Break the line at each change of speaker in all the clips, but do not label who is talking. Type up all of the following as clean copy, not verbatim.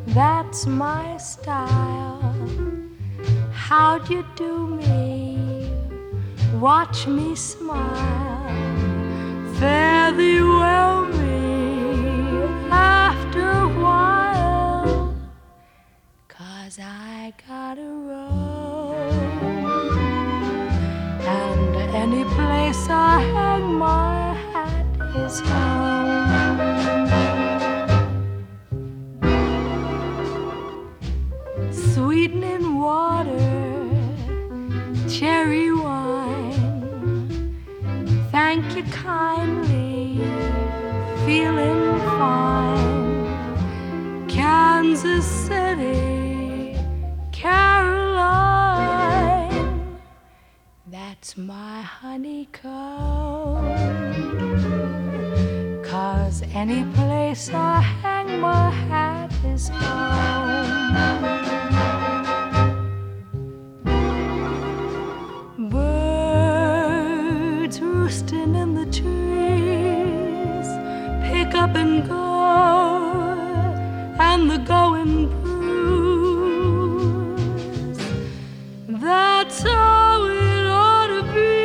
that's my style. How'd you do me? Watch me smile. Fare thee well me after a while, 'cause I gotta roam, and any place I hang my hat is home. Sweetening water, cherry wine, thank you kindly, feeling fine. Kansas City, Caroline, that's my honeycomb, 'cause any place I hang my hat is home. Birds roosting in the trees, pick up and go, and the going brews. That's how it ought to be.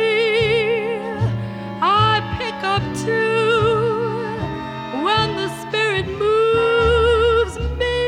I pick up too when the spirit moves me.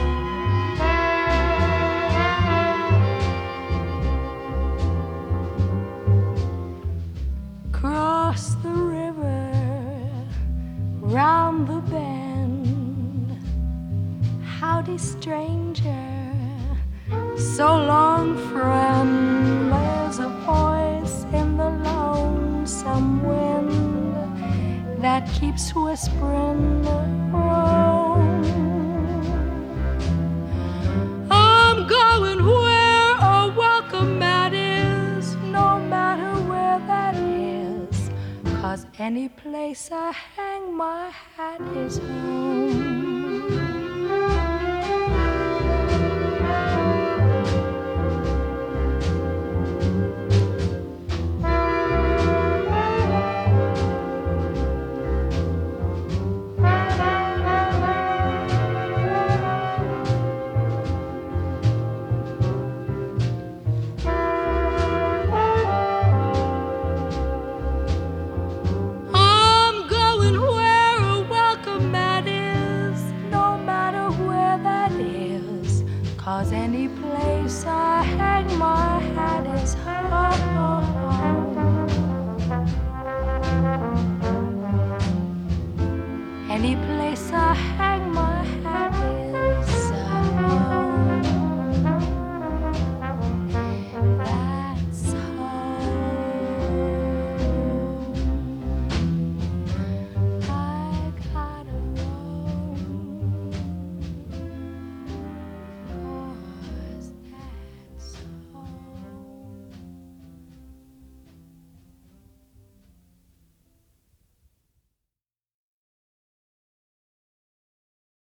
Cross the river, round the bend. Howdy, stranger, so long, friend. There's a voice in the lonesome wind that keeps whispering, Rome. I'm going where a welcome mat is, no matter where that is, 'cause any place I hang my hat is home. I'm going where a welcome mat is, no matter where that is, 'cause any place I hang my hat is home. Any place I hang